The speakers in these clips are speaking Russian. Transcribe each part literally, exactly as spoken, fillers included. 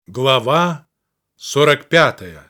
Глава сорок пятая.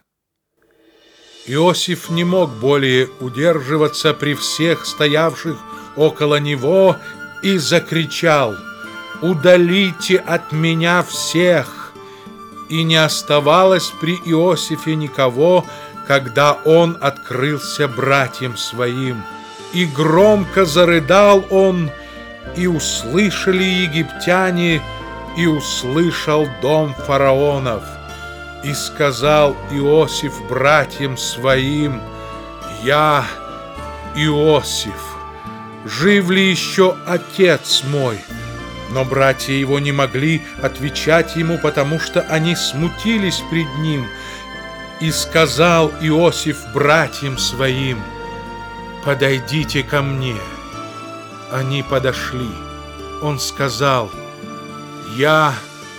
Иосиф не мог более удерживаться при всех стоявших около него и закричал: «Удалите от меня всех!» И не оставалось при Иосифе никого, когда он открылся братьям своим. И громко зарыдал он, и услышали египтяне, и услышал дом фараонов. И сказал Иосиф братьям своим: «Я Иосиф, жив ли еще отец мой?» Но братья его не могли отвечать ему, потому что они смутились пред ним. И сказал Иосиф братьям своим: «Подойдите ко мне». Они подошли. Он сказал: «Я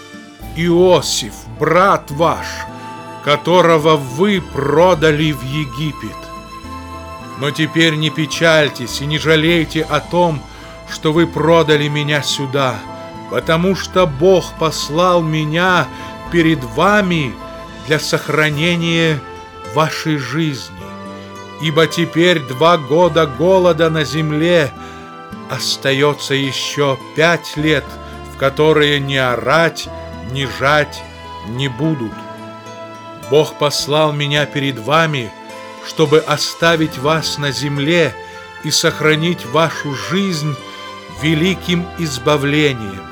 Иосиф, брат ваш, которого вы продали в Египет. Но теперь не печальтесь и не жалейте о том, что вы продали меня сюда, потому что Бог послал меня перед вами для сохранения вашей жизни. Ибо теперь два года голода на земле, остается еще пять лет, в которые ни орать, ни жать не будут. Бог послал меня перед вами, чтобы оставить вас на земле и сохранить вашу жизнь великим избавлением.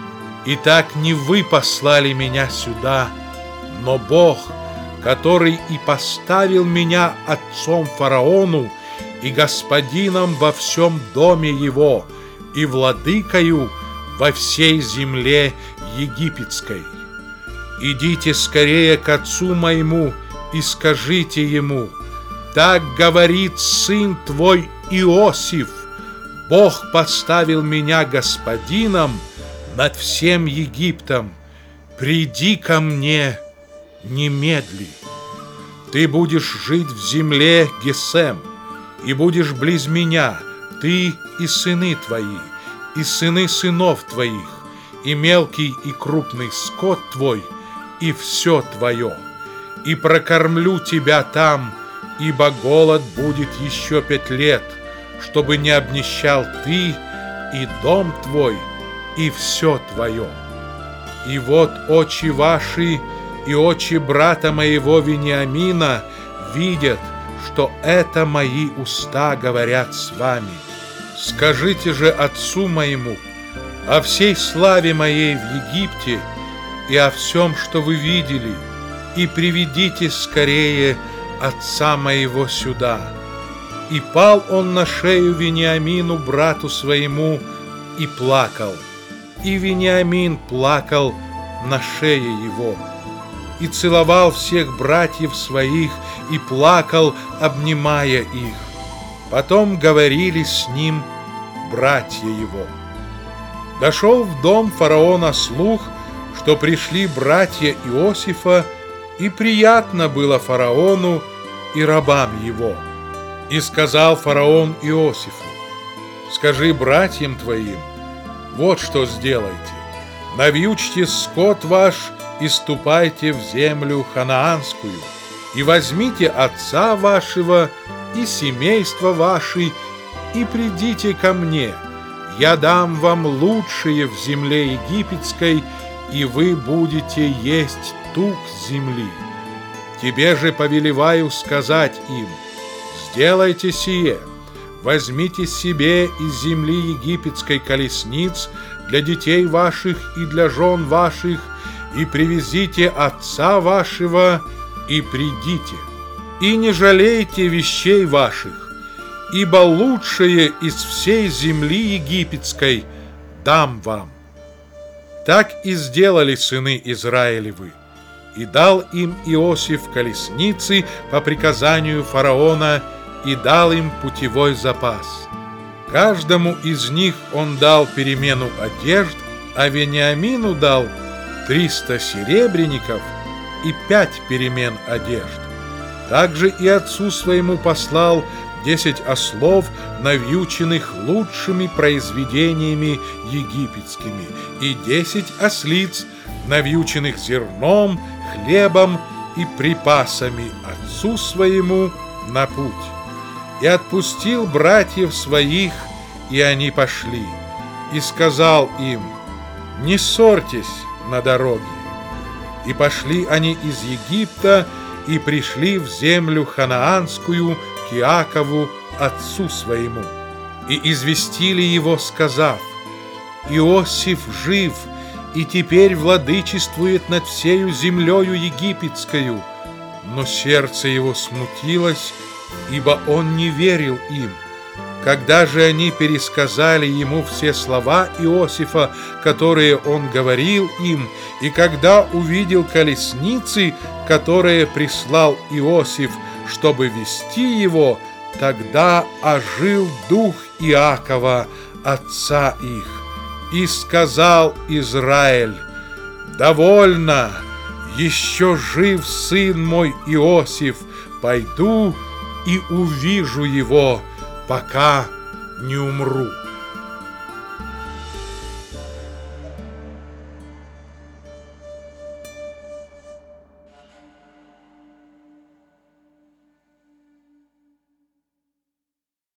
Итак, не вы послали меня сюда, но Бог, который и поставил меня отцом фараону и господином во всем доме его и владыкою во всей земле египетской. Идите скорее к отцу моему и скажите ему: так говорит сын твой Иосиф, Бог поставил меня господином над всем Египтом. Приди ко мне немедли. Ты будешь жить в земле Гесем, и будешь близ меня, ты и сыны твои, и сыны сынов твоих, и мелкий и крупный скот твой, и все твое. И прокормлю тебя там, ибо голод будет еще пять лет, чтобы не обнищал ты, и дом твой, и все твое. И вот очи ваши и очи брата моего Вениамина видят, что это мои уста говорят с вами. Скажите же отцу моему о всей славе моей в Египте и о всем, что вы видели, и приведите скорее отца моего сюда». И пал он на шею Вениамину, брату своему, и плакал. И Вениамин плакал на шее его. И целовал всех братьев своих, и плакал, обнимая их. Потом говорили с ним братья его. Дошел в дом фараона слух, что пришли братья Иосифа, и приятно было фараону и рабам его. И сказал фараон Иосифу: «Скажи братьям твоим, вот что сделайте: навьючьте скот ваш и ступайте в землю ханаанскую, и возьмите отца вашего и семейство ваше, и придите ко мне. Я дам вам лучшее в земле египетской, и вы будете есть тук земли. Тебе же повелеваю сказать им: сделайте сие, возьмите себе из земли египетской колесниц для детей ваших и для жен ваших, и привезите отца вашего, и придите. И не жалейте вещей ваших, ибо лучшее из всей земли египетской дам вам». Так и сделали сыны Израилевы, и дал им Иосиф колесницы по приказанию фараона, и дал им путевой запас. Каждому из них он дал перемену одежд, а Вениамину дал триста серебряников и пять перемен одежд. Также и отцу своему послал десять ослов, навьюченных лучшими произведениями египетскими, и десять ослиц, навьюченных зерном, хлебом и припасами отцу своему на путь. И отпустил братьев своих, и они пошли. И сказал им: не ссорьтесь на дороге. И пошли они из Египта и пришли в землю ханаанскую к Иакову, отцу своему. И известили его, сказав: Иосиф жив, и теперь владычествует над всею землею египетскою. Но сердце его смутилось, ибо он не верил им. Когда же они пересказали ему все слова Иосифа, которые он говорил им, и когда увидел колесницы, которые прислал Иосиф, чтобы вести его, тогда ожил дух Иакова, отца их. И сказал Израиль: довольно, еще жив сын мой Иосиф, пойду и увижу его, пока не умру.